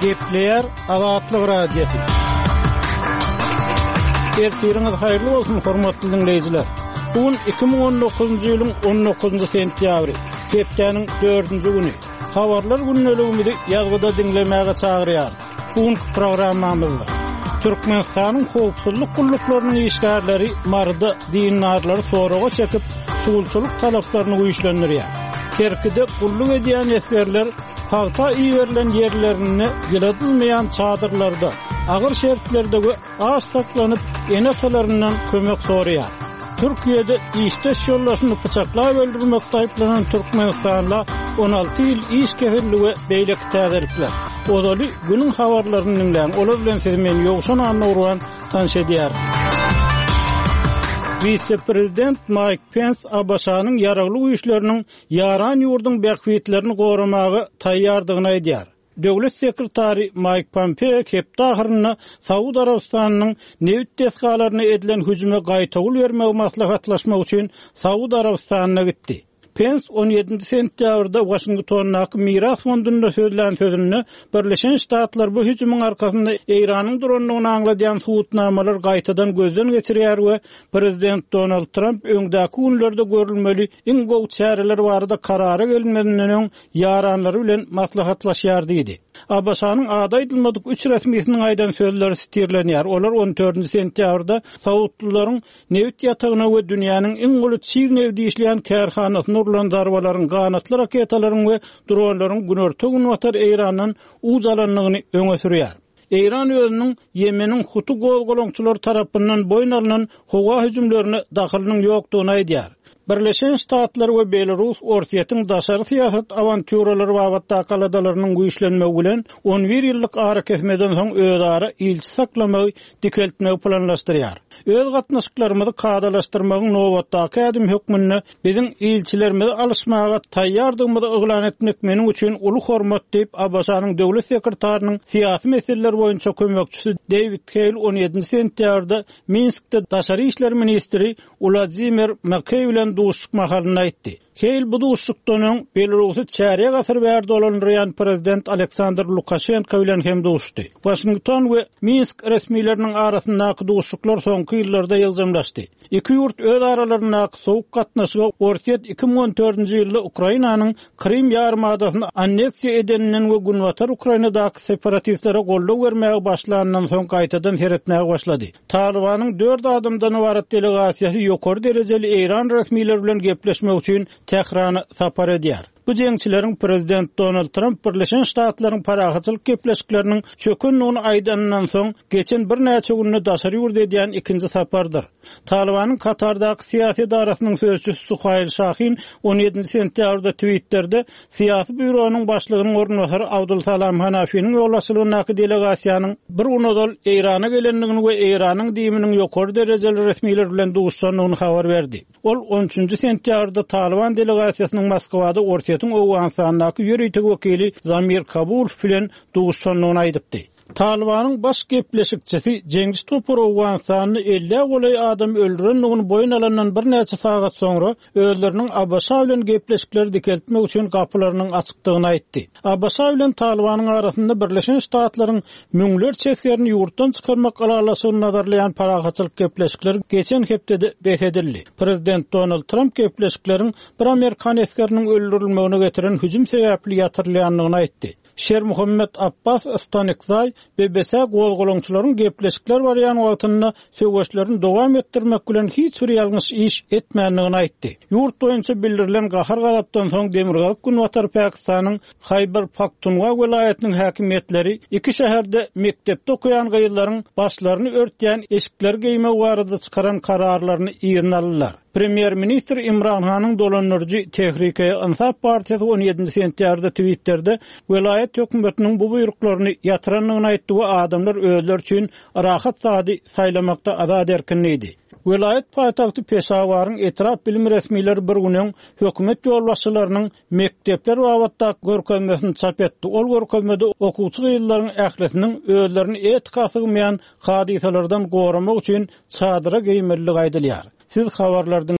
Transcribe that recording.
Gepleyer Azatlyk radiosu. Ertiriniz hayırlı olsun hormatly dinleyijiler. Bugün 2019-njy ýylyň 19-njy sentýabry, hepdeniň 4-nji güni. Habarlar günneligimizi ýazgyda dinlemäge çagyrýar. Bugünkü programmamyzda Türkmenistanyň howpsuzlyk gulluklarının işgärleri marda dinarlary soraga çekip şuwulçylyk talaplaryny güýçlendirýär. Kerkide gulluk edýän esgerler paýta iýerilen ýerlerini giladylmaýan çadyrlarda, agyr şertlerdegi aş saklanyp enefelerinden kömek soraýar. Türkiýede işdeş ýollaşyny pyçaklap öldürmekde aýplanan Türkmenistanla 16 ýyl iş keferligi beýlek täziripler. Odaly günüň habarlaryny dinleýän olar bilen siz meni ýogşan anlawan tanşedýär. Vice-prezident Mike Pence ABŞ-nyň ýaraglyk güýçleriniň ýaran ýurduň bäkwietlerini goramagy taýýardygyny aýdýar. Döwlet sekretary Mike Pompeo hepde ahyryny Saudi Arabistanynyň newit tesgalaryna edilen hüjüme gaýtagyl bermegi maslahatlaşmak üçin Saudi Arabistanyna gitdi. Pence 17 sentýabrda Washingtondaky Miras fondunda sözlän sözünde Birleşen Ştatlar bu hüjümyň arkasynda Eýranyň duranlygyny aňladýan suwutnamalar gaýtadan gözden geçirýär we Prezident Donald Trump öňdäki günlerde görülmeli iň gowy çäreler barada karara gelinmedinden öň ýaranlary bilen maslahatlaşýar diýdi. ABŞ-nyň ada edilmedik 3 resmiýetiniň aýdan sözleri stirlenýär. Olar 14 sentýabrda Saudlaryň newit ýatagyna we dünýäniň iň uly çiğ newdi işleýän kärhanasyny urulan darbalaryň, ganatly raketalaryň we dronlaryň günörtü gün watar Eýrandan uzalanlygyny öňe sürýär. Eýran özüniň Yemeniň Hutu golgoloňçylary tarapyndan boyun alynan howa hüjümlerini dahylynyň ýokdugyny aýdýar. Birleşen Ştatlar we Belarus ortaýatyň daşary siýasat awantyralary babatda kaladalarynyň güýçlenmegi bilen 11 ýyllyk ara kesmeden soň özara ilçi saklamagy dikeltmegi planlaşdyrýar. Öz gatnaşyklarymyzy kadalaşdyrmagyň nowatdaky ädim hökmüne biziň ilçilerimizi alışmaga taýýardygymyzy oglan etmek meniň üçin uly hormat diýip ABŞ-nyň döwlet sekretarynyň siýasy meseleler boýunça kömekçisi David Hale 17 sentýabrda Minskde daşary işler ministri Vladimir Makey bilen duşuk mahalına aýtdy. Hale bu duşukdan Belarusy çäre gasyr berdi bolan prezident Aleksandr Lukashenko bilen hem duşdy. Washington we Minsk resmiýetleriniň arasyndaky duşuklar soňky ýyllarda ýyldamlaşdy. Iki ýurt öz aralaryndaky sowuk gatnaşygy ortaýat 2014-nji ýylda Ukrainanyň Krim ýarymadasyny anneksiýa edeninden we günwatar Ukrainadaky separatistlere golluk bermäge başlanandan soň gaýtadan seretmäge başlady. Talibanyň 4 adamdan ibaret delegasiýasy ýokary derejeli Eýran resmiýetleri bilen gepleşmek üçin Tehrana sapar edýär. Bu jeňçileriň Prezident Donald Trump Birleşen Ştatlaryň parahatçylyk gepleşikleriniň çökünligini aýdandan soň geçen bir näçe günne daşary ýurda edýän ikinji sapardyr. Talibanyň Katardaky siýasy idarasynyň sözçüsi Suhail Şahin 17 sentýabrda Twitter'de siýasy bürosynyň başlygynyň ornwasary Abdul Salam Hanafiň ýollaşylygynaky delegasiýanyň bir unodal Eýrana gelenligini we Eýranyň diýiminiň ýokary derejeli resmiýetler bilen duşanlygyny habar berdi. Ol 13 sentýabrda Taliban delegasiýasynyň Moskwada ortaýatyň Owganstanyňky ýöreýtigi wekili Zamir Kabulov bilen duşanlygyny aýdypdy. Talibanyň baş gepleşikçisi Cengiz Topur Owganstanyny 50 golay adam öldürenligini boyun alandan bir näçe sagat soňra özleriniň ABŞ bilen gepleşikleri dikeltmek üçin gapylarynyň açykdygyny aýtdy. ABŞ bilen Talibanyň arasynda Birleşen Ştatlaryň müňler çeklerini ýurtdan çykarmak alasyny nazarlayan parahatçylyk gepleşikleri geçen hepde beredildi. Prezident Donald Trump gepleşiklerin bir Amerikan eskeriniň öldürilmegine getiren hüjüm sebäpli ýatyrlanýanyny aýtdy. Şer Muhammed Abbas Astanikzay BBC golgoloňçylaryň gepleşikler barýan wagtynda söwgeçlerini dowam etdirmek bilen hiç bir ýalňyş iş etmänligini aýtdy. Ýurt boýunça bildirilen gahar gadapdan soň Demirgazyk Günwatar Pakistanyň Khyber Pakhtunkhwa welaýatynyň häkimetleri iki şäherde mektepde okuyan gaýylaryň başlaryny örtýän eşikler geýme barada çykaran kararlaryny ýerine aldylar. Premier Minister Imran Hanyň dolanyrjy Tehrike Insaf partiýasy 17 sentýabrda Twitter'de welaýat hökümetiniň bu buýruklaryny ýatyranlygyny aýtdy we adamlar özleri üçin rahat sady saýlamakda azad erkinligi. Welaýat paýtagty Peşawaryň etraf bilim resmiýetleri bir günden hökümet ýolbaşçylarynyň mektepler wagtda görkezmesini çap etdi. Ol görkezmede okuwçy ýyllaryň ählisiniň özlerini etkasy bilmeýän hadisalardan goramak üçin çadyra geýmeligi aýdylýar. Siz habarlardan